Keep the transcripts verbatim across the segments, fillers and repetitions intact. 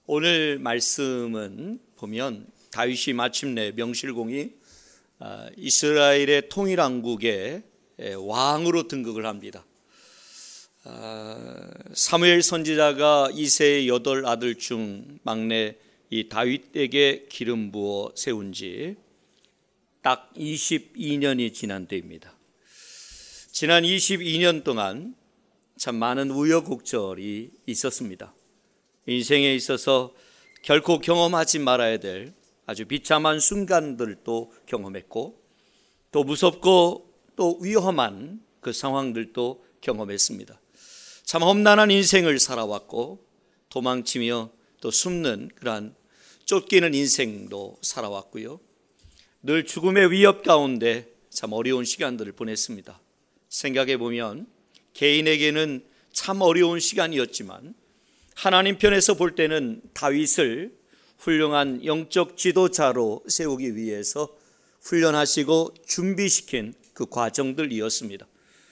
오늘 말씀은 보면 다윗이 마침내 명실공히 이스라엘의 통일왕국의 왕으로 등극을 합니다. 사무엘 선지자가 이새의 여덟 아들 중 막내 이 다윗에게 기름 부어 세운 지 딱 이십이 년이 지난 때입니다. 지난 이십이 년 동안 참 많은 우여곡절이 있었습니다. 인생에 있어서 결코 경험하지 말아야 될 아주 비참한 순간들도 경험했고, 또 무섭고 또 위험한 그 상황들도 경험했습니다. 참 험난한 인생을 살아왔고, 도망치며 또 숨는 그러한 쫓기는 인생도 살아왔고요. 늘 죽음의 위협 가운데 참 어려운 시간들을 보냈습니다. 생각해 보면 개인에게는 참 어려운 시간이었지만 하나님 편에서 볼 때는 다윗을 훌륭한 영적 지도자로 세우기 위해서 훈련하시고 준비시킨 그 과정들이었습니다.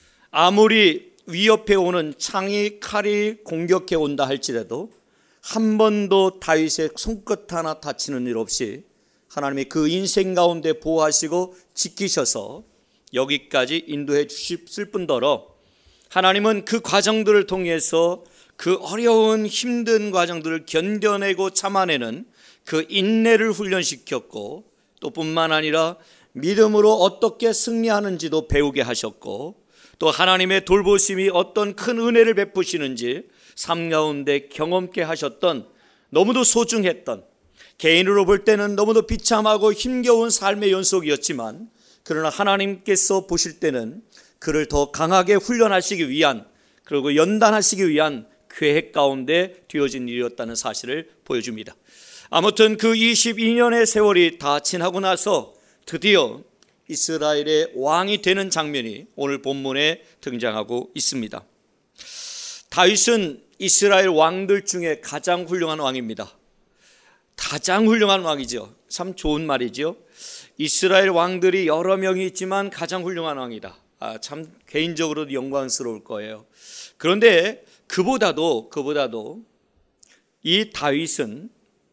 아무리 위협해 오는 창이 칼이 공격해 온다 할지라도 한 번도 다윗의 손끝 하나 다치는 일 없이 하나님이 그 인생 가운데 보호하시고 지키셔서 여기까지 인도해 주셨을 뿐더러 하나님은 그 과정들을 통해서 그 어려운 힘든 과정들을 견뎌내고 참아내는 그 인내를 훈련시켰고, 또 뿐만 아니라 믿음으로 어떻게 승리하는지도 배우게 하셨고, 또 하나님의 돌보심이 어떤 큰 은혜를 베푸시는지 삶 가운데 경험케 하셨던, 너무도 소중했던, 개인으로 볼 때는 너무도 비참하고 힘겨운 삶의 연속이었지만 그러나 하나님께서 보실 때는 그를 더 강하게 훈련하시기 위한, 그리고 연단하시기 위한 계획 가운데 되어진 일이었다는 사실을 보여줍니다. 아무튼 그 이십이 년의 세월이 다 지나고 나서 드디어 이스라엘의 왕이 되는 장면이 오늘 본문에 등장하고 있습니다. 다윗은 이스라엘 왕들 중에 가장 훌륭한 왕입니다. 가장 훌륭한 왕이죠. 참 좋은 말이죠. 이스라엘 왕들이 여러 명이 있지만 가장 훌륭한 왕이다. 아, 참 개인적으로도 영광스러울 거예요. 그런데 그보다도 그보다도 이 다윗은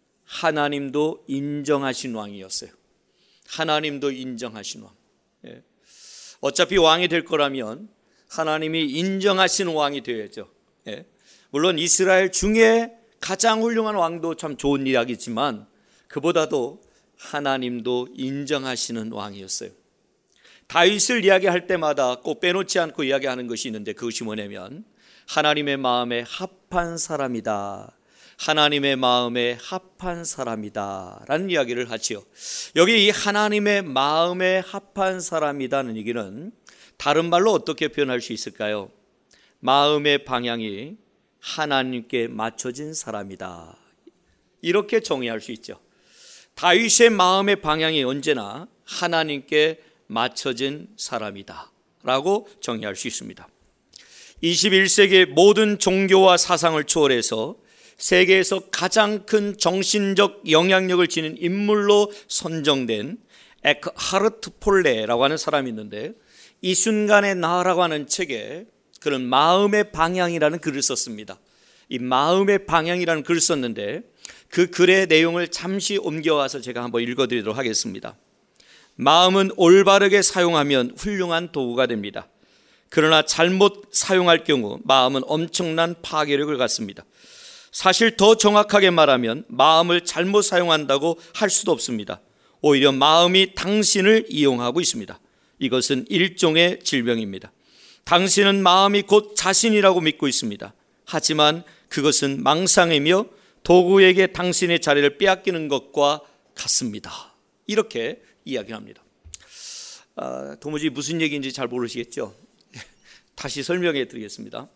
하나님도 인정하신 왕이었어요. 하나님도 인정하신 왕. 예. 어차피 왕이 될 거라면 하나님이 인정하신 왕이 되어야죠. 예. 물론 이스라엘 중에 가장 훌륭한 왕도 참 좋은 이야기지만 그보다도 하나님도 인정하시는 왕이었어요. 다윗을 이야기할 때마다 꼭 빼놓지 않고 이야기하는 것이 있는데, 그것이 뭐냐면 하나님의 마음에 합한 사람이다. 하나님의 마음에 합한 사람이다 라는 이야기를 하지요. 여기 이 하나님의 마음에 합한 사람이다는 얘기는 다른 말로 어떻게 표현할 수 있을까요? 마음의 방향이 하나님께 맞춰진 사람이다, 이렇게 정의할 수 있죠. 다윗의 마음의 방향이 언제나 하나님께 맞춰진 사람이다 라고 정의할 수 있습니다. 이십일 세기의 모든 종교와 사상을 초월해서 세계에서 가장 큰 정신적 영향력을 지닌 인물로 선정된 에크하르트 톨레라고 하는 사람이 있는데, 이 순간의 나라고 하는 책에 그런 마음의 방향이라는 글을 썼습니다. 이 마음의 방향이라는 글을 썼는데 그 글의 내용을 잠시 옮겨와서 제가 한번 읽어드리도록 하겠습니다. 마음은 올바르게 사용하면 훌륭한 도구가 됩니다. 그러나 잘못 사용할 경우 마음은 엄청난 파괴력을 갖습니다. 사실 더 정확하게 말하면 마음을 잘못 사용한다고 할 수도 없습니다. 오히려 마음이 당신을 이용하고 있습니다. 이것은 일종의 질병입니다. 당신은 마음이 곧 자신이라고 믿고 있습니다. 하지만 그것은 망상이며 도구에게 당신의 자리를 빼앗기는 것과 같습니다. 이렇게 이야기합니다. 아, 도무지 무슨 얘기인지 잘 모르시겠죠? 다시 설명해 드리겠습니다.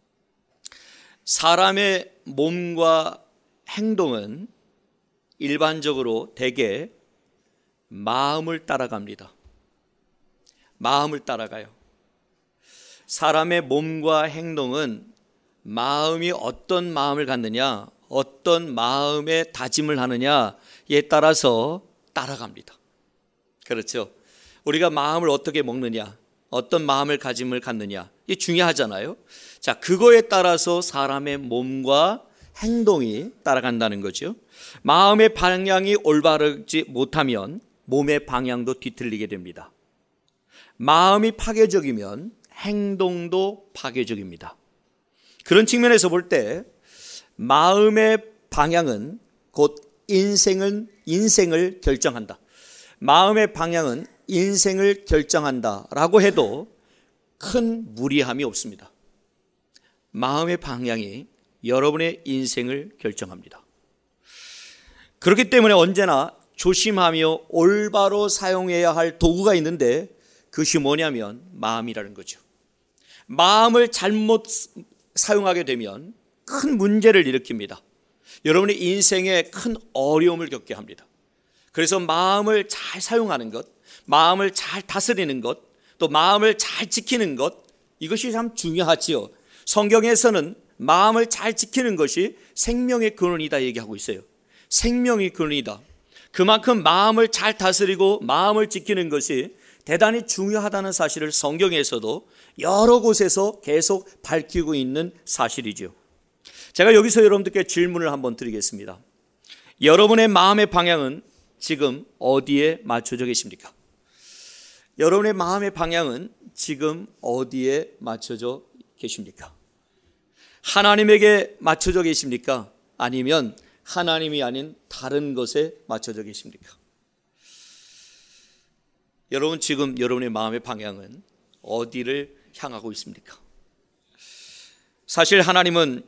사람의 몸과 행동은 일반적으로 대개 마음을 따라갑니다. 마음을 따라가요. 사람의 몸과 행동은 마음이 어떤 마음을 갖느냐, 어떤 마음의 다짐을 하느냐에 따라서 따라갑니다. 그렇죠? 우리가 마음을 어떻게 먹느냐, 어떤 마음을 가짐을 갖느냐, 이게 중요하잖아요. 자, 그거에 따라서 사람의 몸과 행동이 따라간다는 거죠. 마음의 방향이 올바르지 못하면 몸의 방향도 뒤틀리게 됩니다. 마음이 파괴적이면 행동도 파괴적입니다. 그런 측면에서 볼 때 마음의 방향은 곧 인생은 인생을 결정한다. 마음의 방향은 인생을 결정한다라고 해도 큰 무리함이 없습니다. 마음의 방향이 여러분의 인생을 결정합니다. 그렇기 때문에 언제나 조심하며 올바로 사용해야 할 도구가 있는데 그것이 뭐냐면 마음이라는 거죠. 마음을 잘못 사용하게 되면 큰 문제를 일으킵니다. 여러분의 인생에 큰 어려움을 겪게 합니다. 그래서 마음을 잘 사용하는 것, 마음을 잘 다스리는 것, 또 마음을 잘 지키는 것, 이것이 참 중요하지요. 성경에서는 마음을 잘 지키는 것이 생명의 근원이다 얘기하고 있어요. 생명의 근원이다. 그만큼 마음을 잘 다스리고 마음을 지키는 것이 대단히 중요하다는 사실을 성경에서도 여러 곳에서 계속 밝히고 있는 사실이죠. 제가 여기서 여러분들께 질문을 한번 드리겠습니다. 여러분의 마음의 방향은 지금 어디에 맞춰져 계십니까? 여러분의 마음의 방향은 지금 어디에 맞춰져 계십니까? 하나님에게 맞춰져 계십니까? 아니면 하나님이 아닌 다른 것에 맞춰져 계십니까? 여러분 지금 여러분의 마음의 방향은 어디를 향하고 있습니까? 사실 하나님은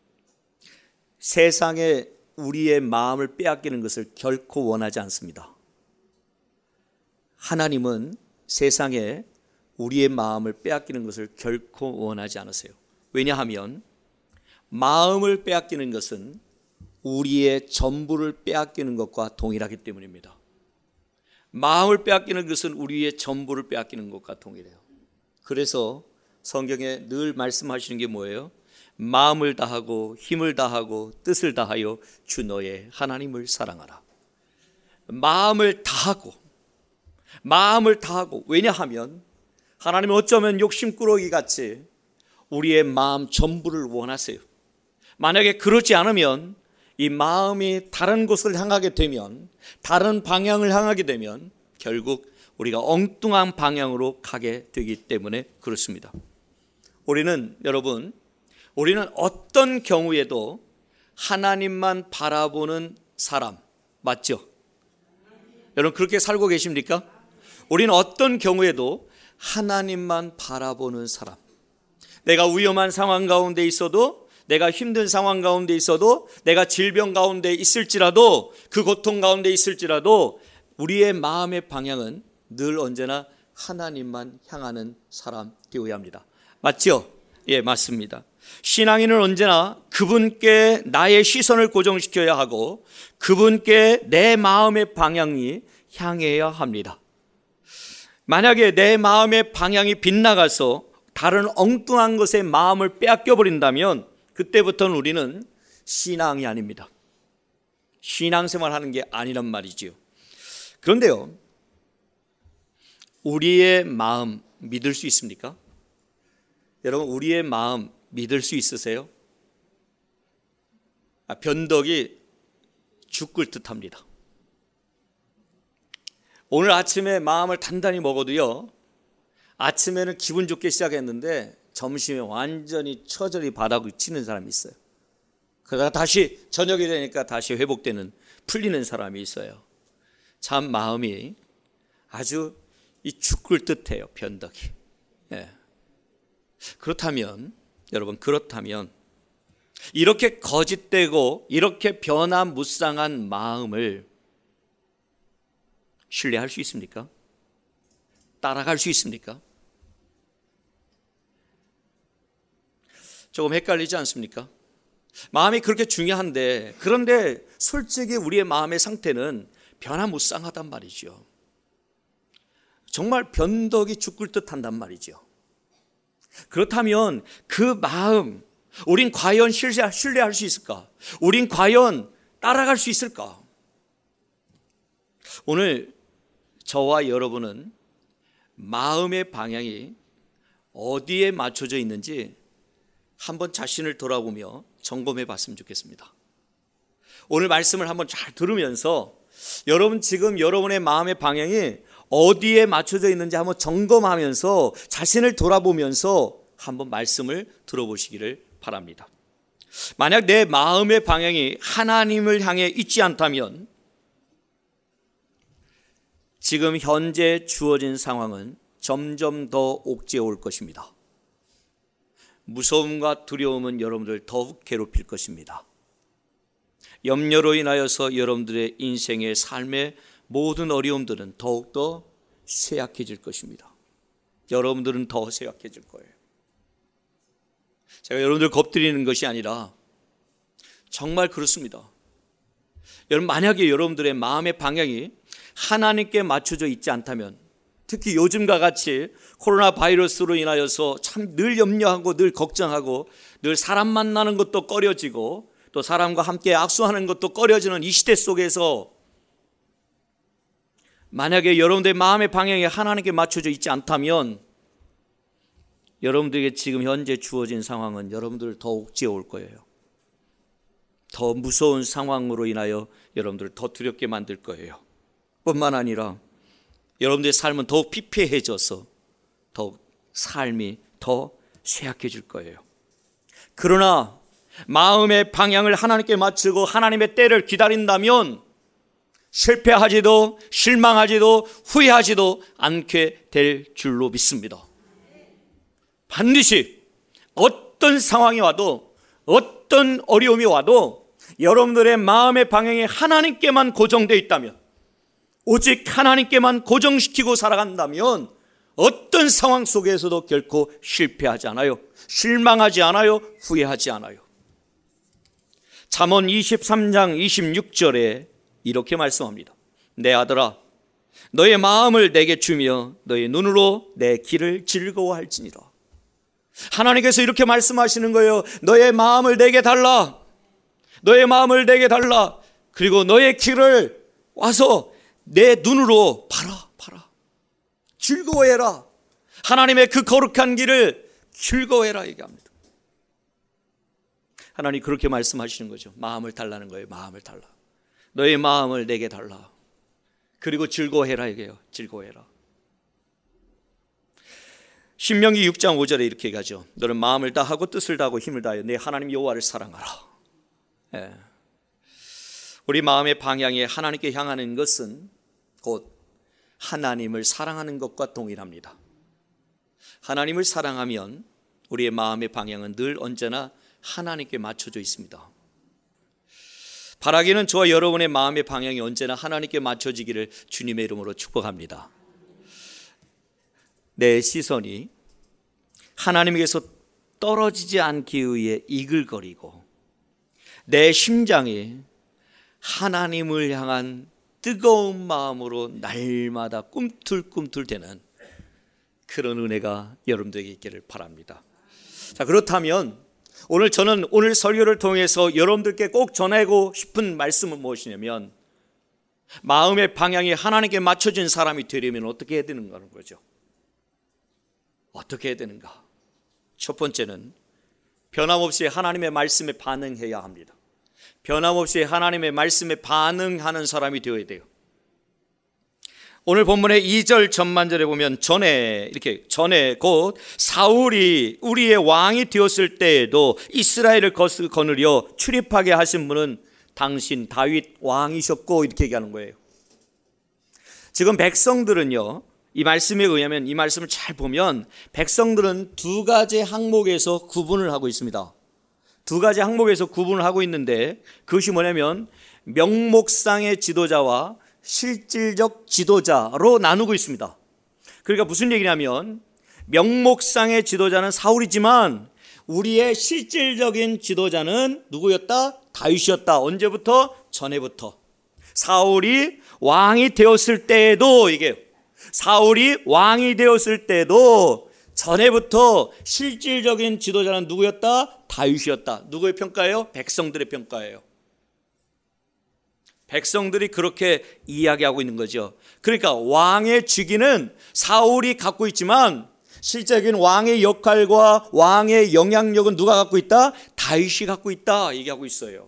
세상에 우리의 마음을 빼앗기는 것을 결코 원하지 않습니다. 하나님은 세상에 우리의 마음을 빼앗기는 것을 결코 원하지 않으세요. 왜냐하면 마음을 빼앗기는 것은 우리의 전부를 빼앗기는 것과 동일하기 때문입니다. 마음을 빼앗기는 것은 우리의 전부를 빼앗기는 것과 동일해요. 그래서 성경에 늘 말씀하시는 게 뭐예요? 마음을 다하고 힘을 다하고 뜻을 다하여 주 너의 하나님을 사랑하라. 마음을 다하고 마음을 다하고 왜냐하면 하나님은 어쩌면 욕심꾸러기 같이 우리의 마음 전부를 원하세요. 만약에 그렇지 않으면 이 마음이 다른 곳을 향하게 되면 다른 방향을 향하게 되면 결국 우리가 엉뚱한 방향으로 가게 되기 때문에 그렇습니다. 우리는 여러분 우리는 어떤 경우에도 하나님만 바라보는 사람 맞죠? 여러분 그렇게 살고 계십니까? 우리는 어떤 경우에도 하나님만 바라보는 사람. 내가 위험한 상황 가운데 있어도 내가 힘든 상황 가운데 있어도 내가 질병 가운데 있을지라도 그 고통 가운데 있을지라도 우리의 마음의 방향은 늘 언제나 하나님만 향하는 사람 되어야 합니다. 맞죠? 예, 맞습니다. 신앙인은 언제나 그분께 나의 시선을 고정시켜야 하고 그분께 내 마음의 방향이 향해야 합니다. 만약에 내 마음의 방향이 빗나가서 다른 엉뚱한 것에 마음을 빼앗겨 버린다면 그때부터는 우리는 신앙이 아닙니다. 신앙생활 하는 게 아니란 말이지요. 그런데요, 우리의 마음 믿을 수 있습니까? 여러분 우리의 마음 믿을 수 있으세요? 아, 변덕이 죽을 듯합니다. 오늘 아침에 마음을 단단히 먹어도요, 아침에는 기분 좋게 시작했는데 점심에 완전히 처절히 바닥을 치는 사람이 있어요. 그러다가 다시 저녁이 되니까 다시 회복되는 풀리는 사람이 있어요. 참 마음이 아주 이 죽을 듯해요. 변덕이. 예. 그렇다면 여러분 그렇다면 이렇게 거짓되고 이렇게 변화무쌍한 마음을 신뢰할 수 있습니까? 따라갈 수 있습니까? 조금 헷갈리지 않습니까? 마음이 그렇게 중요한데 그런데 솔직히 우리의 마음의 상태는 변화무쌍하단 말이죠. 정말 변덕이 죽을 듯한단 말이죠. 그렇다면 그 마음 우린 과연 신뢰할 수 있을까? 우린 과연 따라갈 수 있을까? 오늘 저와 여러분은 마음의 방향이 어디에 맞춰져 있는지 한번 자신을 돌아보며 점검해 봤으면 좋겠습니다. 오늘 말씀을 한번 잘 들으면서 여러분 지금 여러분의 마음의 방향이 어디에 맞춰져 있는지 한번 점검하면서 자신을 돌아보면서 한번 말씀을 들어보시기를 바랍니다. 만약 내 마음의 방향이 하나님을 향해 있지 않다면 지금 현재 주어진 상황은 점점 더 옥죄어 올 것입니다. 무서움과 두려움은 여러분들 더욱 괴롭힐 것입니다. 염려로 인하여서 여러분들의 인생의 삶의 모든 어려움들은 더욱더 쇠약해질 것입니다. 여러분들은 더 쇠약해질 거예요. 제가 여러분들 겁드리는 것이 아니라 정말 그렇습니다. 여러분 만약에 여러분들의 마음의 방향이 하나님께 맞춰져 있지 않다면, 특히 요즘과 같이 코로나 바이러스로 인하여서 참 늘 염려하고 늘 걱정하고 늘 사람 만나는 것도 꺼려지고 또 사람과 함께 악수하는 것도 꺼려지는 이 시대 속에서 만약에 여러분들의 마음의 방향이 하나님께 맞춰져 있지 않다면 여러분들에게 지금 현재 주어진 상황은 여러분들을 더 옥죄어 올 거예요. 더 무서운 상황으로 인하여 여러분들을 더 두렵게 만들 거예요. 뿐만 아니라 여러분들의 삶은 더욱 피폐해져서 더욱 삶이 더 쇠약해질 거예요. 그러나 마음의 방향을 하나님께 맞추고 하나님의 때를 기다린다면 실패하지도 실망하지도 후회하지도 않게 될 줄로 믿습니다. 반드시 어떤 상황이 와도 어떤 어려움이 와도 여러분들의 마음의 방향이 하나님께만 고정되어 있다면, 오직 하나님께만 고정시키고 살아간다면 어떤 상황 속에서도 결코 실패하지 않아요. 실망하지 않아요. 후회하지 않아요. 잠언 이십삼 장 이십육 절에 이렇게 말씀합니다. 내 아들아, 너의 마음을 내게 주며 너의 눈으로 내 길을 즐거워할지니라. 하나님께서 이렇게 말씀하시는 거예요. 너의 마음을 내게 달라. 너의 마음을 내게 달라. 그리고 너의 길을 와서 내 눈으로 봐라, 봐라. 즐거워해라. 하나님의 그 거룩한 길을 즐거워해라 얘기합니다. 하나님 그렇게 말씀하시는 거죠. 마음을 달라는 거예요. 마음을 달라. 너의 마음을 내게 달라. 그리고 즐거워해라 얘기해요. 즐거워해라. 신명기 육 장 오 절에 이렇게 얘기하죠. 너는 마음을 다하고 뜻을 다하고 힘을 다하여 내 하나님 여호와를 사랑하라. 예. 우리 마음의 방향이 하나님께 향하는 것은 곧 하나님을 사랑하는 것과 동일합니다. 하나님을 사랑하면 우리의 마음의 방향은 늘 언제나 하나님께 맞춰져 있습니다. 바라기는 저와 여러분의 마음의 방향이 언제나 하나님께 맞춰지기를 주님의 이름으로 축복합니다. 내 시선이 하나님께서 떨어지지 않기 위해 이글거리고 내 심장이 하나님을 향한 뜨거운 마음으로 날마다 꿈틀꿈틀대는 그런 은혜가 여러분들에게 있기를 바랍니다. 자, 그렇다면 오늘 저는 오늘 설교를 통해서 여러분들께 꼭 전하고 싶은 말씀은 무엇이냐면, 마음의 방향이 하나님께 맞춰진 사람이 되려면 어떻게 해야 되는가는 거죠. 어떻게 해야 되는가? 첫 번째는 변함없이 하나님의 말씀에 반응해야 합니다. 변함없이 하나님의 말씀에 반응하는 사람이 되어야 돼요. 오늘 본문의 이 절 전반절에 보면 전에 이렇게 전에 곧 사울이 우리의 왕이 되었을 때에도 이스라엘을 거느려 출입하게 하신 분은 당신 다윗 왕이셨고 이렇게 얘기하는 거예요. 지금 백성들은요, 이 말씀에 의하면, 이 말씀을 잘 보면 백성들은 두 가지 항목에서 구분을 하고 있습니다. 두 가지 항목에서 구분을 하고 있는데 그것이 뭐냐면 명목상의 지도자와 실질적 지도자로 나누고 있습니다. 그러니까 무슨 얘기냐면 명목상의 지도자는 사울이지만 우리의 실질적인 지도자는 누구였다? 다윗이었다. 언제부터? 전에부터. 사울이 왕이 되었을 때에도, 이게 사울이 왕이 되었을 때도 전에부터 실질적인 지도자는 누구였다? 다윗이었다. 누구의 평가예요? 백성들의 평가예요. 백성들이 그렇게 이야기하고 있는 거죠. 그러니까 왕의 직위는 사울이 갖고 있지만 실제적인 왕의 역할과 왕의 영향력은 누가 갖고 있다? 다윗이 갖고 있다 얘기하고 있어요.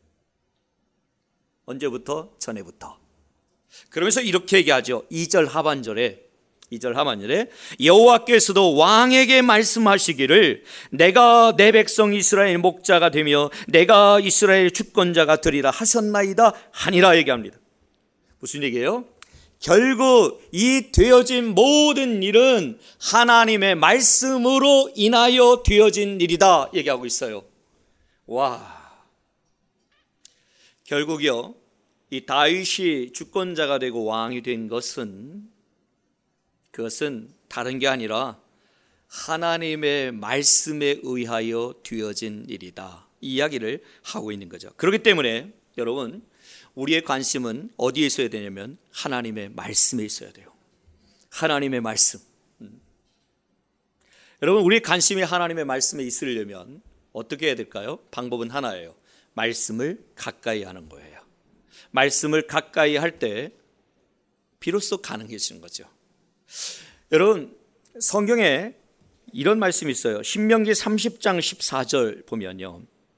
언제부터? 전에부터. 그러면서 이렇게 얘기하죠. 이 절 하반절에 이 절 하반절에 여호와께서도 왕에게 말씀하시기를 내가 내 백성 이스라엘 목자가 되며 내가 이스라엘 주권자가 되리라 하셨나이다 하니라 얘기합니다. 무슨 얘기예요? 결국 이 되어진 모든 일은 하나님의 말씀으로 인하여 되어진 일이다 얘기하고 있어요. 와, 결국이요, 이 다윗이 주권자가 되고 왕이 된 것은 그것은 다른 게 아니라 하나님의 말씀에 의하여 되어진 일이다, 이 이야기를 하고 있는 거죠. 그렇기 때문에 여러분, 우리의 관심은 어디에 있어야 되냐면 하나님의 말씀에 있어야 돼요. 하나님의 말씀. 음. 여러분, 우리의 관심이 하나님의 말씀에 있으려면 어떻게 해야 될까요? 방법은 하나예요. 말씀을 가까이 하는 거예요. 말씀을 가까이 할 때 비로소 가능해지는 거죠. 여러분, 성경에 이런 말씀이 있어요. 신명기 삼십 장 십사 절 보면요,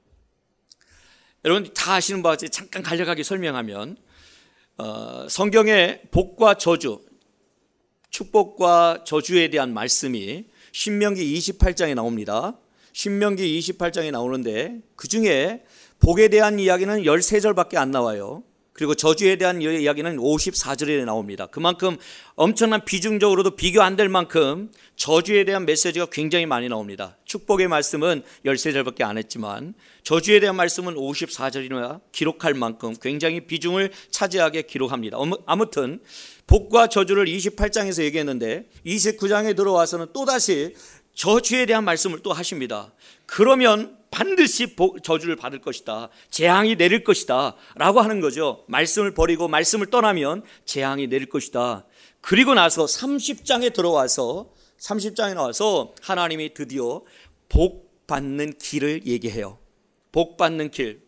여러분 다 아시는 바와 같이 잠깐 간략하게 설명하면 어, 성경의 복과 저주, 축복과 저주에 대한 말씀이 신명기 이십팔 장에 나옵니다. 신명기 이십팔 장에 나오는데 그 중에 복에 대한 이야기는 십삼 절밖에 안 나와요. 그리고 저주에 대한 이야기는 오십사 절에 나옵니다. 그만큼 엄청난 비중적으로도 비교 안 될 만큼 저주에 대한 메시지가 굉장히 많이 나옵니다. 축복의 말씀은 십삼 절밖에 안 했지만 저주에 대한 말씀은 오십사 절이나 기록할 만큼 굉장히 비중을 차지하게 기록합니다. 아무튼 복과 저주를 이십팔 장에서 얘기했는데 이십구 장에 들어와서는 또다시 저주에 대한 말씀을 또 하십니다. 그러면 반드시 저주를 받을 것이다, 재앙이 내릴 것이다 라고 하는 거죠. 말씀을 버리고 말씀을 떠나면 재앙이 내릴 것이다. 그리고 나서 삼십 장에 들어와서 삼십 장에 나와서 하나님이 드디어 복 받는 길을 얘기해요. 복 받는 길.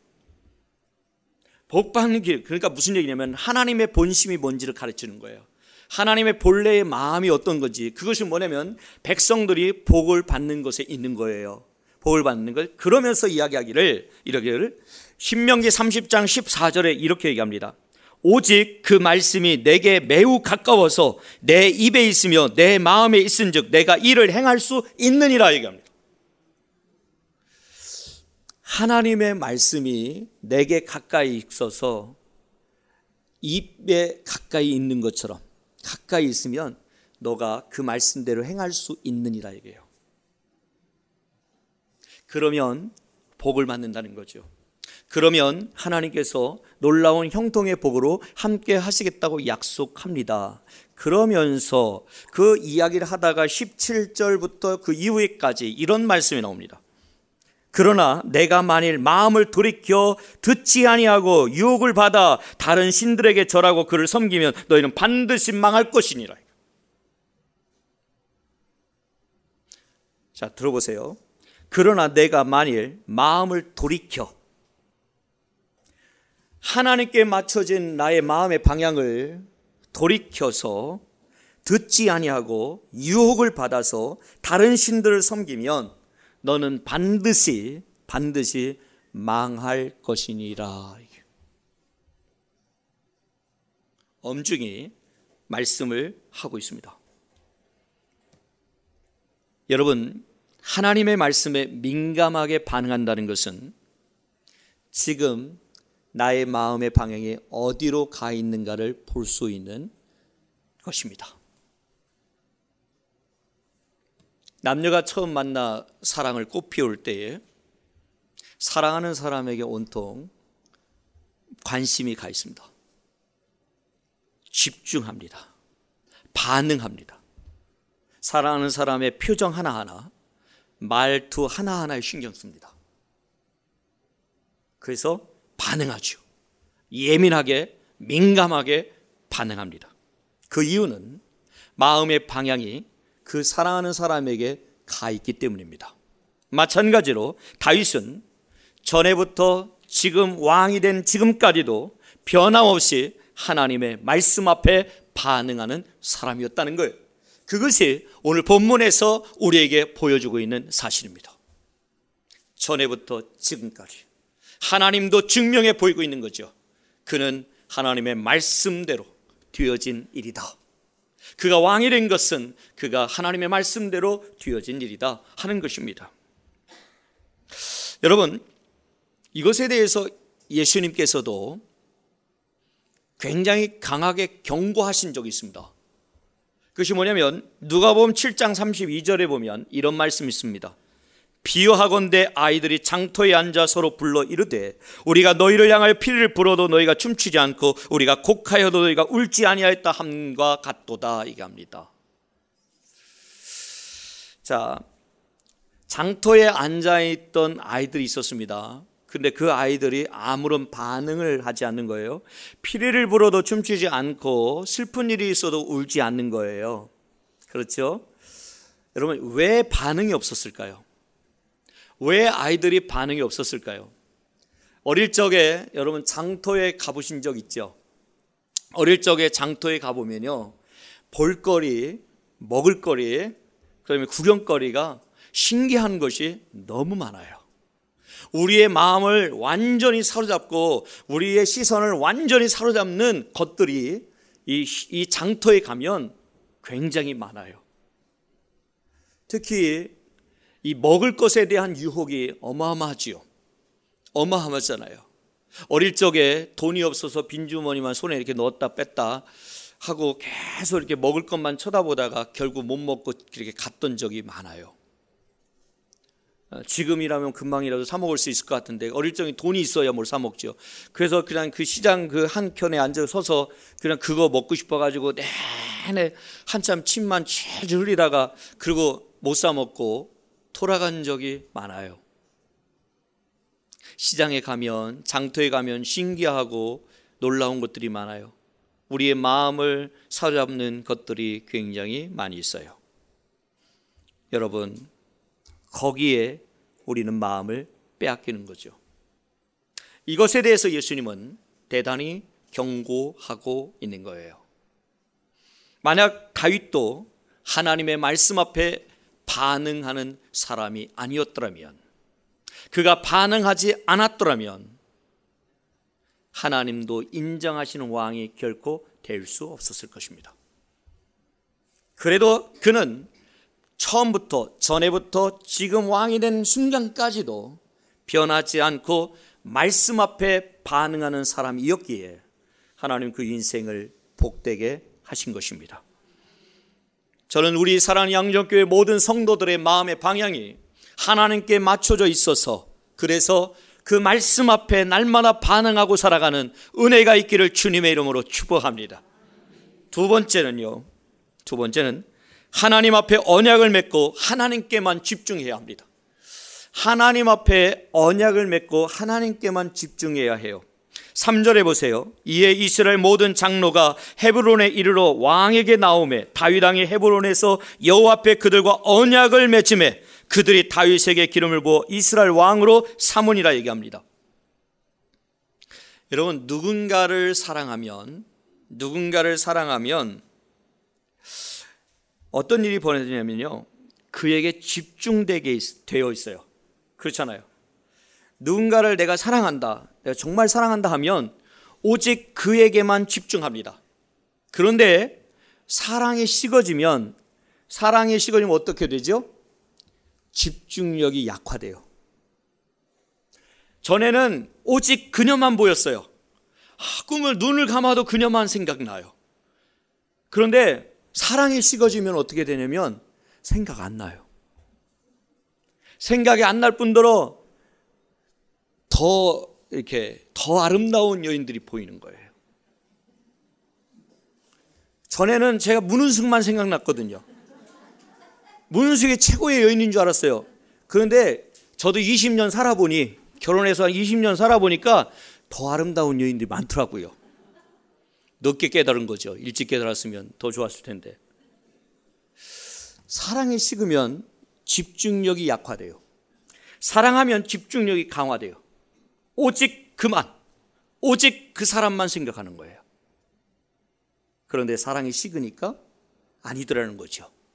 복 받는 길. 그러니까 무슨 얘기냐면 하나님의 본심이 뭔지를 가르치는 거예요. 하나님의 본래의 마음이 어떤 건지, 그것이 뭐냐면 백성들이 복을 받는 것에 있는 거예요. 복을 받는 걸. 그러면서 이야기하기를 이러기를 신명기 삼십 장 십사 절에 이렇게 얘기합니다. 오직 그 말씀이 내게 매우 가까워서 내 입에 있으며 내 마음에 있은즉 내가 이를 행할 수 있느니라 얘기합니다. 하나님의 말씀이 내게 가까이 있어서 입에 가까이 있는 것처럼 가까이 있으면 너가 그 말씀대로 행할 수 있느니라 얘기해요. 그러면 복을 받는다는 거죠. 그러면 하나님께서 놀라운 형통의 복으로 함께 하시겠다고 약속합니다. 그러면서 그 이야기를 하다가 십칠 절부터 그 이후에까지 이런 말씀이 나옵니다. 그러나 내가 만일 마음을 돌이켜 듣지 아니하고 유혹을 받아 다른 신들에게 절하고 그를 섬기면 너희는 반드시 망할 것이니라. 자, 들어보세요. 그러나 내가 만일 마음을 돌이켜 하나님께 맞춰진 나의 마음의 방향을 돌이켜서 듣지 아니하고 유혹을 받아서 다른 신들을 섬기면 너는 반드시 반드시 망할 것이니라. 엄중히 말씀을 하고 있습니다. 여러분, 하나님의 말씀에 민감하게 반응한다는 것은 지금 나의 마음의 방향이 어디로 가 있는가를 볼 수 있는 것입니다. 남녀가 처음 만나 사랑을 꽃피울 때에 사랑하는 사람에게 온통 관심이 가 있습니다. 집중합니다. 반응합니다. 사랑하는 사람의 표정 하나하나, 말투 하나하나에 신경 씁니다. 그래서 반응하죠. 예민하게, 민감하게 반응합니다. 그 이유는 마음의 방향이 그 사랑하는 사람에게 가 있기 때문입니다. 마찬가지로 다윗은 전에부터 지금 왕이 된 지금까지도 변함없이 하나님의 말씀 앞에 반응하는 사람이었다는 거예요. 그것이 오늘 본문에서 우리에게 보여주고 있는 사실입니다. 전에부터 지금까지 하나님도 증명해 보이고 있는 거죠. 그는 하나님의 말씀대로 되어진 일이다. 그가 왕이 된 것은 그가 하나님의 말씀대로 되어진 일이다 하는 것입니다. 여러분, 이것에 대해서 예수님께서도 굉장히 강하게 경고하신 적이 있습니다. 그것이 뭐냐면 누가복음 칠 장 삼십이 절에 보면 이런 말씀이 있습니다. 비유하건대 아이들이 장터에 앉아 서로 불러 이르되 우리가 너희를 향하여 피를 불어도 너희가 춤추지 않고 우리가 곡하여도 너희가 울지 아니하였다 함과 같도다 얘기합니다. 자, 장터에 앉아있던 아이들이 있었습니다. 근데 그 아이들이 아무런 반응을 하지 않는 거예요. 피리를 불어도 춤추지 않고 슬픈 일이 있어도 울지 않는 거예요. 그렇죠? 여러분, 왜 반응이 없었을까요? 왜 아이들이 반응이 없었을까요? 어릴 적에 여러분 장터에 가보신 적 있죠? 어릴 적에 장터에 가보면요, 볼거리, 먹을거리, 그다음에 구경거리가 신기한 것이 너무 많아요. 우리의 마음을 완전히 사로잡고 우리의 시선을 완전히 사로잡는 것들이 이, 이 장터에 가면 굉장히 많아요. 특히 이 먹을 것에 대한 유혹이 어마어마하지요. 어마어마하잖아요. 어릴 적에 돈이 없어서 빈주머니만 손에 이렇게 넣었다 뺐다 하고 계속 이렇게 먹을 것만 쳐다보다가 결국 못 먹고 이렇게 갔던 적이 많아요. 지금이라면 금방이라도 사 먹을 수 있을 것 같은데 어릴 적에 돈이 있어야 뭘 사 먹죠. 그래서 그냥 그 시장 그 한켠에 앉아 서서 그냥 그거 먹고 싶어 가지고 내내 한참 침만 질질 흘리다가 그리고 못 사 먹고 돌아간 적이 많아요. 시장에 가면, 장터에 가면 신기하고 놀라운 것들이 많아요. 우리의 마음을 사로잡는 것들이 굉장히 많이 있어요. 여러분, 거기에 우리는 마음을 빼앗기는 거죠. 이것에 대해서 예수님은 대단히 경고하고 있는 거예요. 만약 다윗도 하나님의 말씀 앞에 반응하는 사람이 아니었더라면, 그가 반응하지 않았더라면 하나님도 인정하시는 왕이 결코 될 수 없었을 것입니다. 그래도 그는 처음부터 전에부터 지금 왕이 된 순간까지도 변하지 않고 말씀 앞에 반응하는 사람이었기에 하나님 그 인생을 복되게 하신 것입니다. 저는 우리 사랑하는 양정교회 모든 성도들의 마음의 방향이 하나님께 맞춰져 있어서, 그래서 그 말씀 앞에 날마다 반응하고 살아가는 은혜가 있기를 주님의 이름으로 축복합니다. 두 번째는요, 두 번째는 하나님 앞에 언약을 맺고 하나님께만 집중해야 합니다. 하나님 앞에 언약을 맺고 하나님께만 집중해야 해요. 삼 절에 보세요. 이에 이스라엘 모든 장로가 헤브론에 이르러 왕에게 나오매 다윗 왕이 헤브론에서 여호와 앞에 그들과 언약을 맺음에 그들이 다윗에게 기름을 부어 이스라엘 왕으로 삼으니라 얘기합니다. 여러분, 누군가를 사랑하면 누군가를 사랑하면 어떤 일이 벌어지냐면요, 그에게 집중되게 되어 있어요. 그렇잖아요. 누군가를 내가 사랑한다, 내가 정말 사랑한다 하면 오직 그에게만 집중합니다. 그런데 사랑이 식어지면 사랑이 식어지면 어떻게 되죠? 집중력이 약화돼요. 전에는 오직 그녀만 보였어요. 아, 꿈을 눈을 감아도 그녀만 생각나요. 그런데 사랑이 식어지면 어떻게 되냐면 생각 안 나요. 생각이 안 날 뿐더러 더 이렇게 더 아름다운 여인들이 보이는 거예요. 전에는 제가 문은숙만 생각났거든요. 문은숙이 최고의 여인인 줄 알았어요. 그런데 저도 이십 년 살아보니, 결혼해서 한 이십 년 살아보니까 더 아름다운 여인들이 많더라고요. 늦게 깨달은 거죠. 일찍 깨달았으면 더 좋았을 텐데. 사랑이 식으면 집중력이 약화돼요. 사랑하면 집중력이 강화돼요. 오직 그만, 오직 그 사람만 생각하는 거예요. 그런데 사랑이 식으니까 아니더라는 거죠.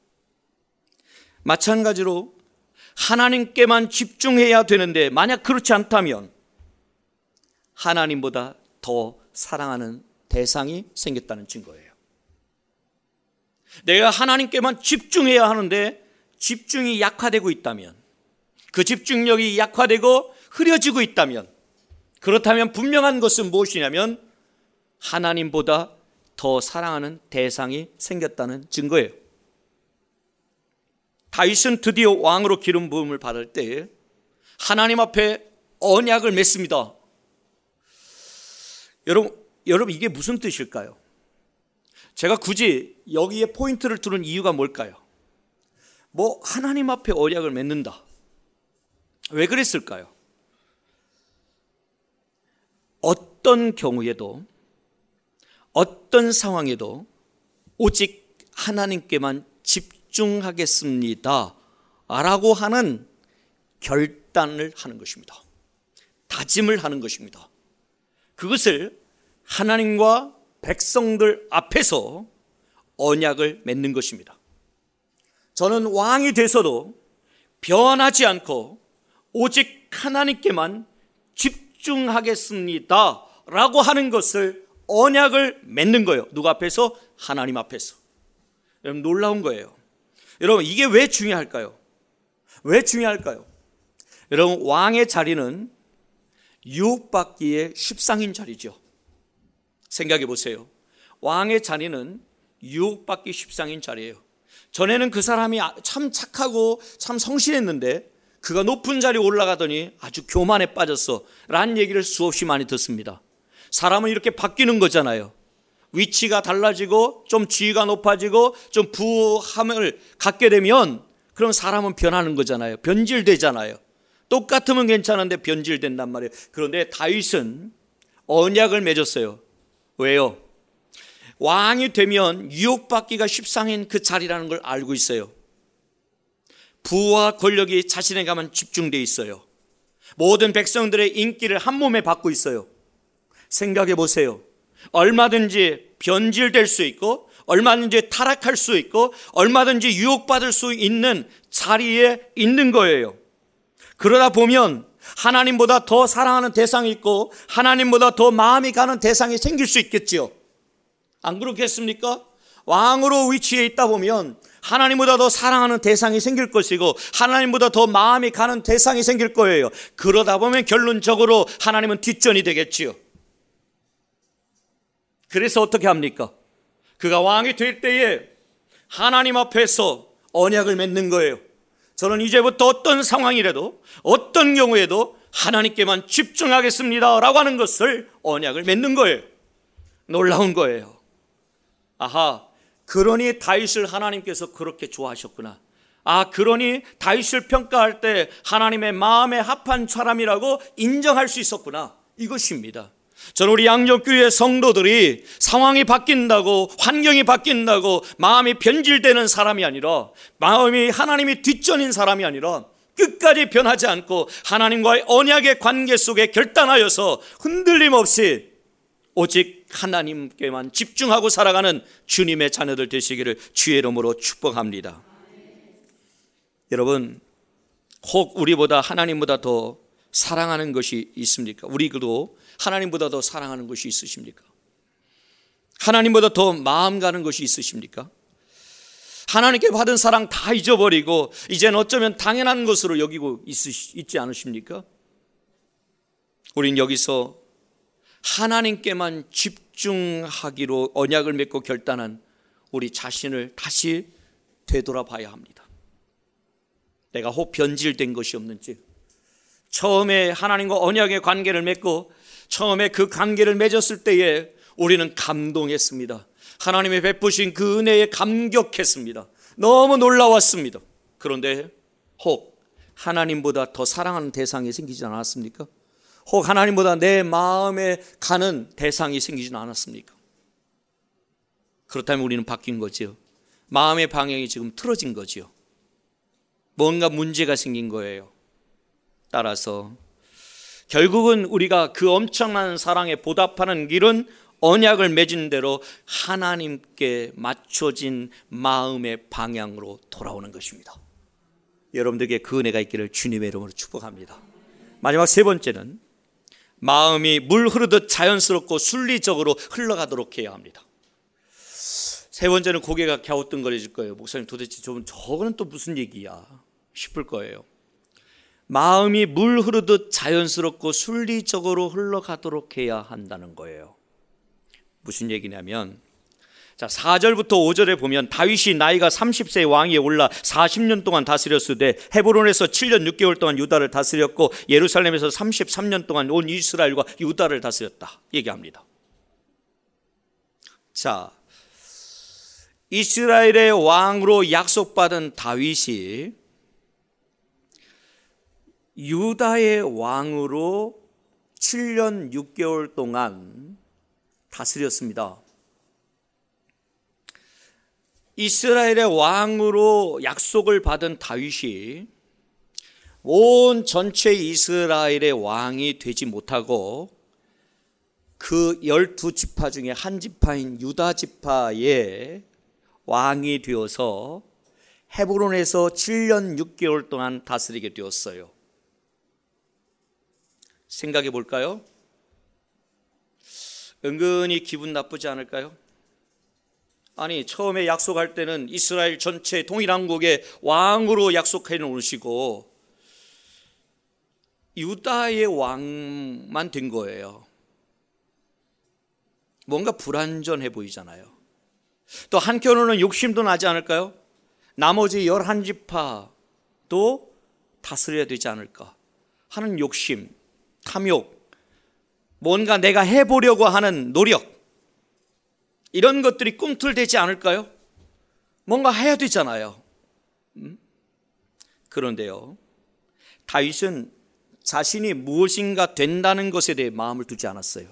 마찬가지로 하나님께만 집중해야 되는데 만약 그렇지 않다면 하나님보다 더 사랑하는 대상이 생겼다는 증거예요. 내가 하나님께만 집중해야 하는데 집중이 약화되고 있다면, 그 집중력이 약화되고 흐려지고 있다면, 그렇다면 분명한 것은 무엇이냐면 하나님보다 더 사랑하는 대상이 생겼다는 증거예요. 다윗은 드디어 왕으로 기름 부음을 받을 때 하나님 앞에 언약을 맺습니다. 여러분, 여러분 이게 무슨 뜻일까요? 제가 굳이 여기에 포인트를 두는 이유가 뭘까요? 뭐 하나님 앞에 언약을 맺는다. 왜 그랬을까요? 어떤 경우에도 어떤 상황에도 오직 하나님께만 집중하겠습니다 라고 하는 결단을 하는 것입니다. 다짐을 하는 것입니다. 그것을 하나님과 백성들 앞에서 언약을 맺는 것입니다. 저는 왕이 돼서도 변하지 않고 오직 하나님께만 집중하겠습니다 라고 하는 것을 언약을 맺는 거예요. 누구 앞에서? 하나님 앞에서. 여러분 놀라운 거예요. 여러분 이게 왜 중요할까요? 왜 중요할까요? 여러분 왕의 자리는 유혹받기에 십상인 자리죠. 생각해 보세요. 왕의 자리는 유혹받기 십상인 자리예요. 전에는 그 사람이 참 착하고 참 성실했는데 그가 높은 자리에 올라가더니 아주 교만에 빠졌어 라는 얘기를 수없이 많이 듣습니다. 사람은 이렇게 바뀌는 거잖아요. 위치가 달라지고 좀 지위가 높아지고 좀 부함을 갖게 되면 그럼 사람은 변하는 거잖아요. 변질되잖아요. 똑같으면 괜찮은데 변질된단 말이에요. 그런데 다윗은 언약을 맺었어요. 왜요? 왕이 되면 유혹받기가 십상인 그 자리라는 걸 알고 있어요. 부와 권력이 자신에게만 집중되어 있어요. 모든 백성들의 인기를 한 몸에 받고 있어요. 생각해 보세요. 얼마든지 변질될 수 있고 얼마든지 타락할 수 있고 얼마든지 유혹받을 수 있는 자리에 있는 거예요. 그러다 보면 하나님보다 더 사랑하는 대상이 있고 하나님보다 더 마음이 가는 대상이 생길 수 있겠지요. 안 그렇겠습니까? 왕으로 위치해 있다 보면 하나님보다 더 사랑하는 대상이 생길 것이고 하나님보다 더 마음이 가는 대상이 생길 거예요. 그러다 보면 결론적으로 하나님은 뒷전이 되겠지요. 그래서 어떻게 합니까? 그가 왕이 될 때에 하나님 앞에서 언약을 맺는 거예요. 저는 이제부터 어떤 상황이라도 어떤 경우에도 하나님께만 집중하겠습니다 라고 하는 것을 언약을 맺는 거예요. 놀라운 거예요. 아하, 그러니 다윗을 하나님께서 그렇게 좋아하셨구나. 아, 그러니 다윗을 평가할 때 하나님의 마음에 합한 사람이라고 인정할 수 있었구나. 이것입니다. 저는 우리 양정교회 성도들이 상황이 바뀐다고 환경이 바뀐다고 마음이 변질되는 사람이 아니라 마음이 하나님이 뒷전인 사람이 아니라 끝까지 변하지 않고 하나님과의 언약의 관계 속에 결단하여서 흔들림 없이 오직 하나님께만 집중하고 살아가는 주님의 자녀들 되시기를 주의 이름으로 축복합니다. 여러분, 혹 우리보다 하나님보다 더 사랑하는 것이 있습니까? 우리도 하나님보다 더 사랑하는 것이 있으십니까? 하나님보다 더 마음 가는 것이 있으십니까? 하나님께 받은 사랑 다 잊어버리고 이제는 어쩌면 당연한 것으로 여기고 있으시, 있지 않으십니까? 우린 여기서 하나님께만 집중하기로 언약을 맺고 결단한 우리 자신을 다시 되돌아봐야 합니다. 내가 혹 변질된 것이 없는지, 처음에 하나님과 언약의 관계를 맺고 처음에 그 관계를 맺었을 때에 우리는 감동했습니다. 하나님의 베푸신 그 은혜에 감격했습니다. 너무 놀라웠습니다. 그런데 혹 하나님보다 더 사랑하는 대상이 생기지 않았습니까? 혹 하나님보다 내 마음에 가는 대상이 생기지 않았습니까? 그렇다면 우리는 바뀐 거지요. 마음의 방향이 지금 틀어진 거지요. 뭔가 문제가 생긴 거예요. 따라서 결국은 우리가 그 엄청난 사랑에 보답하는 길은 언약을 맺은 대로 하나님께 맞춰진 마음의 방향으로 돌아오는 것입니다. 여러분들에게 그 은혜가 있기를 주님의 이름으로 축복합니다. 마지막 세 번째는 마음이 물 흐르듯 자연스럽고 순리적으로 흘러가도록 해야 합니다. 세 번째는 고개가 갸우뚱거려질 거예요. 목사님 도대체 좀 저거는 또 무슨 얘기야 싶을 거예요. 마음이 물 흐르듯 자연스럽고 순리적으로 흘러가도록 해야 한다는 거예요. 무슨 얘기냐면 자, 사 절부터 오 절에 보면 다윗이 나이가 삼십 세 왕위에 올라 사십 년 동안 다스렸으되 헤브론에서 칠 년 육 개월 동안 유다를 다스렸고 예루살렘에서 삼십삼 년 동안 온 이스라엘과 유다를 다스렸다 얘기합니다. 자, 이스라엘의 왕으로 약속받은 다윗이 유다의 왕으로 칠 년 육 개월 동안 다스렸습니다. 이스라엘의 왕으로 약속을 받은 다윗이 온 전체 이스라엘의 왕이 되지 못하고 그 열두 지파 중에 한 지파인 유다 지파의 왕이 되어서 헤브론에서 칠 년 육 개월 동안 다스리게 되었어요. 생각해 볼까요? 은근히 기분 나쁘지 않을까요? 아니, 처음에 약속할 때는 이스라엘 전체 동일왕국의 왕으로 약속해 놓으시고 유다의 왕만 된 거예요. 뭔가 불완전해 보이잖아요. 또 한편으로는 욕심도 나지 않을까요? 나머지 열한 지파도 다스려야 되지 않을까 하는 욕심, 탐욕, 뭔가 내가 해보려고 하는 노력, 이런 것들이 꿈틀대지 않을까요? 뭔가 해야 되잖아요. 음? 그런데요, 다윗은 자신이 무엇인가 된다는 것에 대해 마음을 두지 않았어요.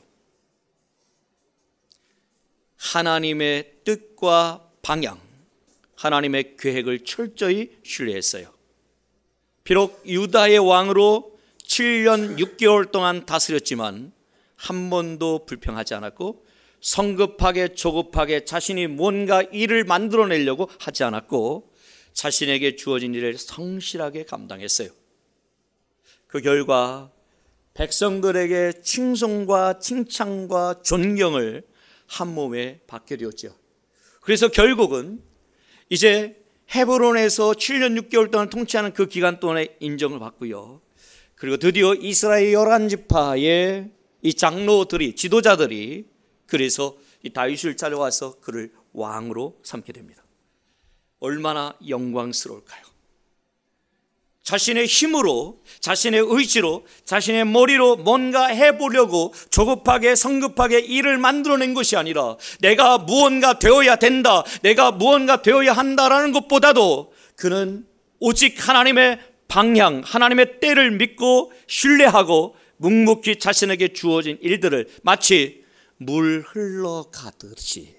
하나님의 뜻과 방향, 하나님의 계획을 철저히 신뢰했어요. 비록 유다의 왕으로 칠 년 육 개월 동안 다스렸지만 한 번도 불평하지 않았고 성급하게 조급하게 자신이 뭔가 일을 만들어내려고 하지 않았고 자신에게 주어진 일을 성실하게 감당했어요. 그 결과 백성들에게 칭송과 칭찬과 존경을 한 몸에 받게 되었죠. 그래서 결국은 이제 헤브론에서 칠 년 육 개월 동안 통치하는 그 기간 동안에 인정을 받고요. 그리고 드디어 이스라엘 열한 지파의 이 장로들이, 지도자들이 그래서 이 다윗을 찾아와서 그를 왕으로 삼게 됩니다. 얼마나 영광스러울까요? 자신의 힘으로, 자신의 의지로, 자신의 머리로 뭔가 해보려고 조급하게 성급하게 일을 만들어낸 것이 아니라 내가 무언가 되어야 된다, 내가 무언가 되어야 한다라는 것보다도 그는 오직 하나님의 방향, 하나님의 때를 믿고 신뢰하고 묵묵히 자신에게 주어진 일들을 마치 물 흘러가듯이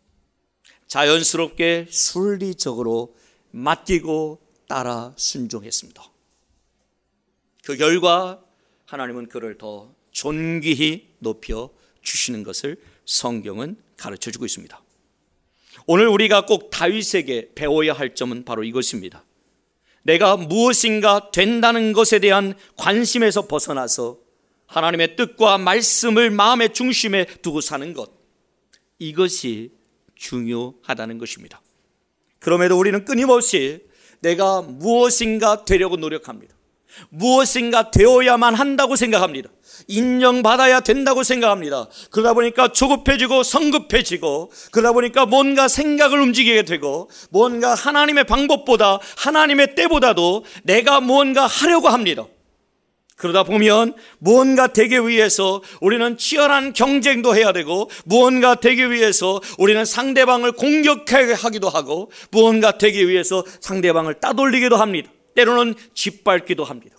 자연스럽게 순리적으로 맡기고 따라 순종했습니다. 그 결과 하나님은 그를 더 존귀히 높여 주시는 것을 성경은 가르쳐주고 있습니다. 오늘 우리가 꼭 다윗에게 배워야 할 점은 바로 이것입니다. 내가 무엇인가 된다는 것에 대한 관심에서 벗어나서 하나님의 뜻과 말씀을 마음의 중심에 두고 사는 것, 이것이 중요하다는 것입니다. 그럼에도 우리는 끊임없이 내가 무엇인가 되려고 노력합니다. 무엇인가 되어야만 한다고 생각합니다. 인정받아야 된다고 생각합니다. 그러다 보니까 조급해지고 성급해지고, 그러다 보니까 뭔가 생각을 움직이게 되고, 뭔가 하나님의 방법보다, 하나님의 때보다도 내가 무언가 하려고 합니다. 그러다 보면 무언가 되기 위해서 우리는 치열한 경쟁도 해야 되고, 무언가 되기 위해서 우리는 상대방을 공격하기도 하고, 무언가 되기 위해서 상대방을 따돌리기도 합니다. 때로는 짓밟기도 합니다.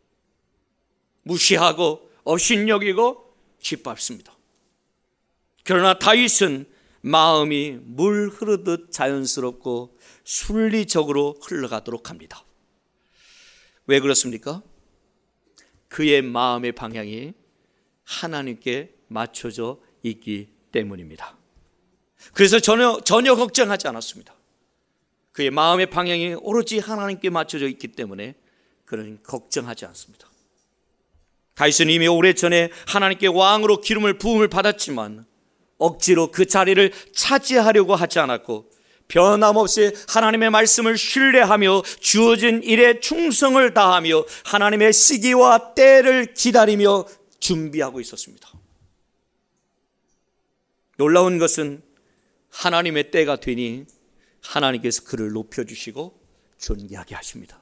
무시하고 업신여기고 짓밟습니다. 그러나 다윗은 마음이 물 흐르듯 자연스럽고 순리적으로 흘러가도록 합니다. 왜 그렇습니까? 그의 마음의 방향이 하나님께 맞춰져 있기 때문입니다. 그래서 전혀, 전혀 걱정하지 않았습니다. 그의 마음의 방향이 오로지 하나님께 맞춰져 있기 때문에 그는 걱정하지 않습니다. 다윗은 이미 오래전에 하나님께 왕으로 기름을 부음을 받았지만 억지로 그 자리를 차지하려고 하지 않았고 변함없이 하나님의 말씀을 신뢰하며 주어진 일에 충성을 다하며 하나님의 시기와 때를 기다리며 준비하고 있었습니다. 놀라운 것은 하나님의 때가 되니 하나님께서 그를 높여주시고 존귀하게 하십니다.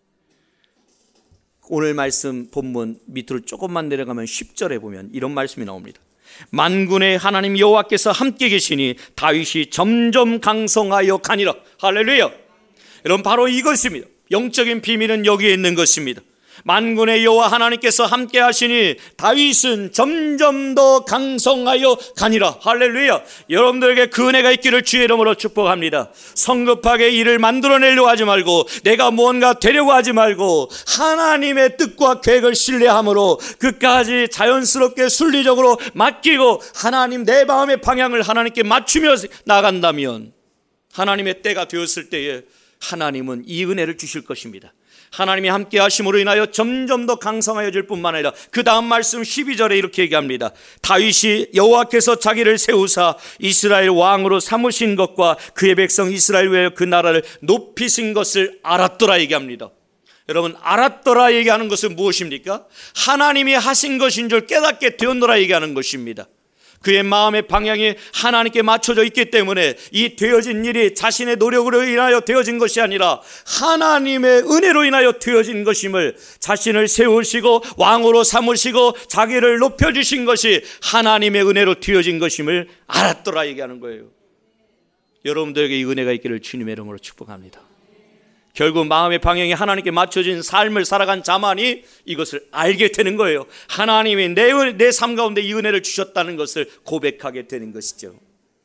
오늘 말씀 본문 밑으로 조금만 내려가면 십 절에 보면 이런 말씀이 나옵니다. 만군의 하나님 여호와께서 함께 계시니 다윗이 점점 강성하여 가니라. 할렐루야. 여러분, 바로 이것입니다. 영적인 비밀은 여기에 있는 것입니다. 만군의 여호와 하나님께서 함께 하시니 다윗은 점점 더 강성하여 가니라. 할렐루야. 여러분들에게 그 은혜가 있기를 주의 이름으로 축복합니다. 성급하게 일을 만들어내려고 하지 말고 내가 무언가 되려고 하지 말고 하나님의 뜻과 계획을 신뢰함으로 그까지 자연스럽게 순리적으로 맡기고 하나님 내 마음의 방향을 하나님께 맞추며 나간다면 하나님의 때가 되었을 때에 하나님은 이 은혜를 주실 것입니다. 하나님이 함께 하심으로 인하여 점점 더 강성하여질 뿐만 아니라 그 다음 말씀 십이 절에 이렇게 얘기합니다. 다윗이 여호와께서 자기를 세우사 이스라엘 왕으로 삼으신 것과 그의 백성 이스라엘 외에 그 나라를 높이신 것을 알았더라 얘기합니다. 여러분, 알았더라 얘기하는 것은 무엇입니까? 하나님이 하신 것인 줄 깨닫게 되었노라 얘기하는 것입니다. 그의 마음의 방향이 하나님께 맞춰져 있기 때문에 이 되어진 일이 자신의 노력으로 인하여 되어진 것이 아니라 하나님의 은혜로 인하여 되어진 것임을, 자신을 세우시고 왕으로 삼으시고 자기를 높여주신 것이 하나님의 은혜로 되어진 것임을 알았더라 얘기하는 거예요. 여러분들에게 이 은혜가 있기를 주님의 이름으로 축복합니다. 결국 마음의 방향이 하나님께 맞춰진 삶을 살아간 자만이 이것을 알게 되는 거예요. 하나님이 내, 내 삶 가운데 이 은혜를 주셨다는 것을 고백하게 되는 것이죠.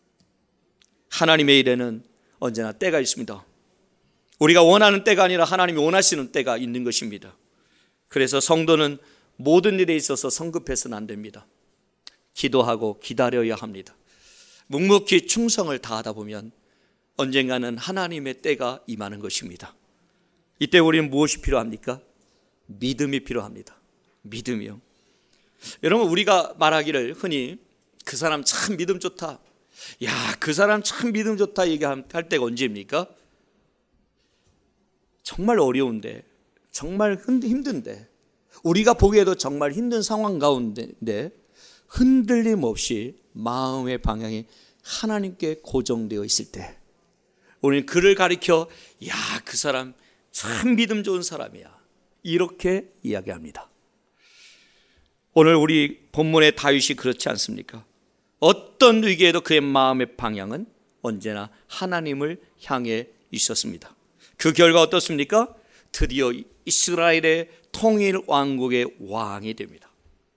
하나님의 일에는 언제나 때가 있습니다. 우리가 원하는 때가 아니라 하나님이 원하시는 때가 있는 것입니다. 그래서 성도는 모든 일에 있어서 성급해서는 안 됩니다. 기도하고 기다려야 합니다. 묵묵히 충성을 다하다 보면 언젠가는 하나님의 때가 임하는 것입니다. 이때 우리는 무엇이 필요합니까? 믿음이 필요합니다. 믿음이요. 여러분, 우리가 말하기를 흔히 그 사람 참 믿음 좋다, 야, 그 사람 참 믿음 좋다 얘기할 때가 언제입니까? 정말 어려운데, 정말 힘든데, 우리가 보기에도 정말 힘든 상황 가운데 흔들림 없이 마음의 방향이 하나님께 고정되어 있을 때 우리는 그를 가리켜 야, 그 사람 참 믿음 좋은 사람이야, 이렇게 이야기합니다. 오늘 우리 본문의 다윗이 그렇지 않습니까? 어떤 위기에도 그의 마음의 방향은 언제나 하나님을 향해 있었습니다. 그 결과 어떻습니까? 드디어 이스라엘의 통일 왕국의 왕이 됩니다.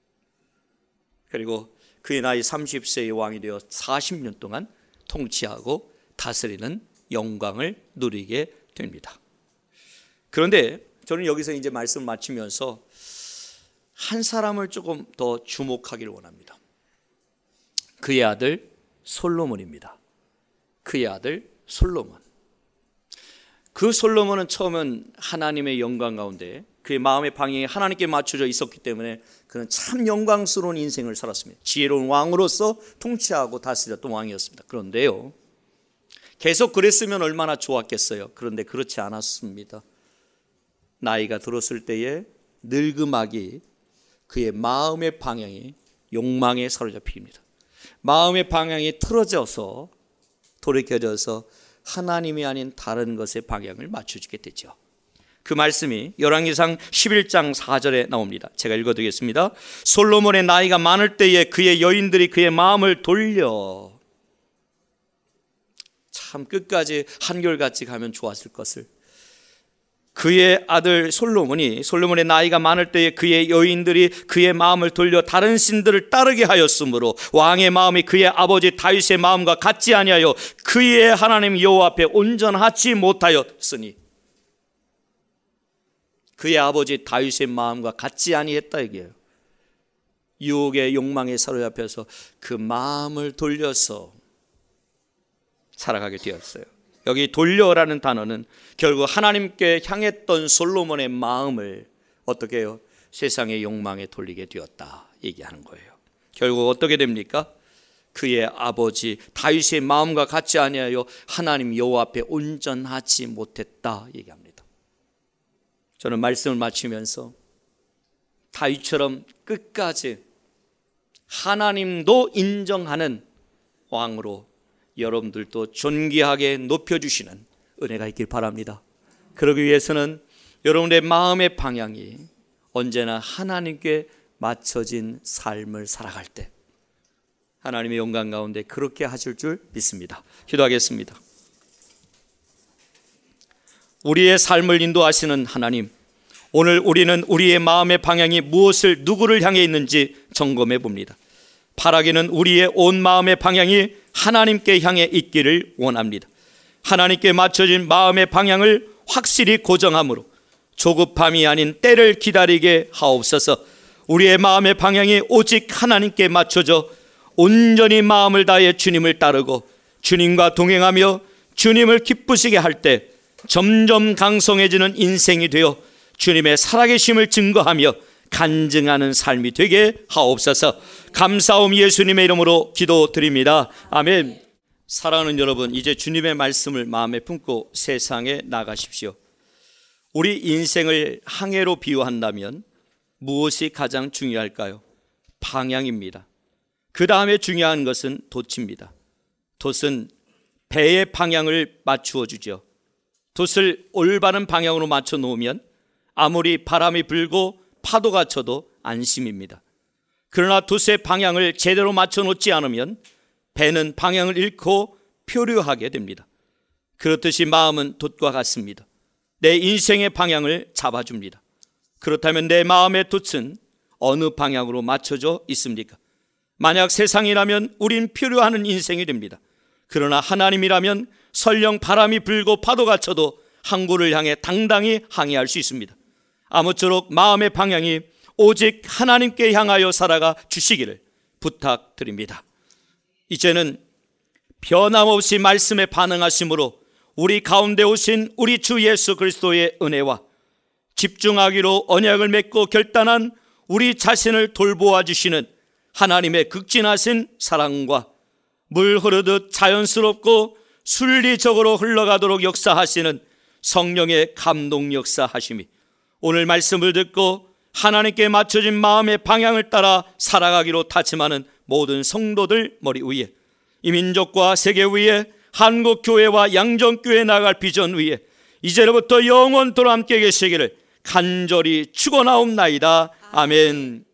그리고 그의 나이 삼십 세의 왕이 되어 사십 년 동안 통치하고 다스리는 영광을 누리게 됩니다. 그런데 저는 여기서 이제 말씀을 마치면서 한 사람을 조금 더 주목하기를 원합니다. 그의 아들 솔로몬입니다. 그의 아들 솔로몬. 그 솔로몬은 처음은 하나님의 영광 가운데 그의 마음의 방향이 하나님께 맞춰져 있었기 때문에 그는 참 영광스러운 인생을 살았습니다. 지혜로운 왕으로서 통치하고 다스렸던 왕이었습니다. 그런데요, 계속 그랬으면 얼마나 좋았겠어요. 그런데 그렇지 않았습니다. 나이가 들었을 때에 늙음악이 그의 마음의 방향이 욕망에 사로잡힙니다. 마음의 방향이 틀어져서 돌이켜져서 하나님이 아닌 다른 것의 방향을 맞춰주게 되죠. 그 말씀이 열왕기상 십일 장 사 절에 나옵니다. 제가 읽어드리겠습니다. 솔로몬의 나이가 많을 때에 그의 여인들이 그의 마음을 돌려, 참 끝까지 한결같이 가면 좋았을 것을, 그의 아들 솔로몬이 솔로몬의 나이가 많을 때에 그의 여인들이 그의 마음을 돌려 다른 신들을 따르게 하였으므로 왕의 마음이 그의 아버지 다윗의 마음과 같지 아니하여 그의 하나님 여호와 앞에 온전하지 못하였으니, 그의 아버지 다윗의 마음과 같지 아니했다 이게요. 유혹의 욕망에 사로잡혀서 그 마음을 돌려서 살아가게 되었어요. 여기 돌려라는 단어는 결국 하나님께 향했던 솔로몬의 마음을 어떻게 해요? 세상의 욕망에 돌리게 되었다 얘기하는 거예요. 결국 어떻게 됩니까? 그의 아버지 다윗의 마음과 같지 아니하여 하나님 여호와 앞에 온전하지 못했다 얘기합니다. 저는 말씀을 마치면서 다윗처럼 끝까지 하나님도 인정하는 왕으로 여러분들도 존귀하게 높여주시는 은혜가 있길 바랍니다. 그러기 위해서는 여러분의 마음의 방향이 언제나 하나님께 맞춰진 삶을 살아갈 때 하나님의 영광 가운데 그렇게 하실 줄 믿습니다. 기도하겠습니다. 우리의 삶을 인도하시는 하나님, 오늘 우리는 우리의 마음의 방향이 무엇을 누구를 향해 있는지 점검해 봅니다. 바라기는 우리의 온 마음의 방향이 하나님께 향해 있기를 원합니다. 하나님께 맞춰진 마음의 방향을 확실히 고정함으로 조급함이 아닌 때를 기다리게 하옵소서. 우리의 마음의 방향이 오직 하나님께 맞춰져 온전히 마음을 다해 주님을 따르고 주님과 동행하며 주님을 기쁘시게 할 때 점점 강성해지는 인생이 되어 주님의 살아계심을 증거하며 간증하는 삶이 되게 하옵소서. 감사함 예수님의 이름으로 기도드립니다. 아멘. 사랑하는 여러분, 이제 주님의 말씀을 마음에 품고 세상에 나가십시오. 우리 인생을 항해로 비유한다면 무엇이 가장 중요할까요? 방향입니다. 그 다음에 중요한 것은 돛입니다. 돛은 배의 방향을 맞추어 주죠. 돛을 올바른 방향으로 맞춰 놓으면 아무리 바람이 불고 파도가 쳐도 안심입니다. 그러나 돛의 방향을 제대로 맞춰 놓지 않으면 배는 방향을 잃고 표류하게 됩니다. 그렇듯이 마음은 돛과 같습니다. 내 인생의 방향을 잡아줍니다. 그렇다면 내 마음의 돛은 어느 방향으로 맞춰져 있습니까? 만약 세상이라면 우린 표류하는 인생이 됩니다. 그러나 하나님이라면 설령 바람이 불고 파도가 쳐도 항구를 향해 당당히 항해할 수 있습니다. 아무쪼록 마음의 방향이 오직 하나님께 향하여 살아가 주시기를 부탁드립니다. 이제는 변함없이 말씀에 반응하심으로 우리 가운데 오신 우리 주 예수 그리스도의 은혜와 집중하기로 언약을 맺고 결단한 우리 자신을 돌보아 주시는 하나님의 극진하신 사랑과 물 흐르듯 자연스럽고 순리적으로 흘러가도록 역사하시는 성령의 감동 역사하심이 오늘 말씀을 듣고 하나님께 맞춰진 마음의 방향을 따라 살아가기로 다짐하는 모든 성도들 머리 위에, 이 민족과 세계 위에, 한국교회와 양정교회 나갈 비전 위에 이제로부터 영원토록 함께 계시기를 간절히 축원하옵나이다. 아멘.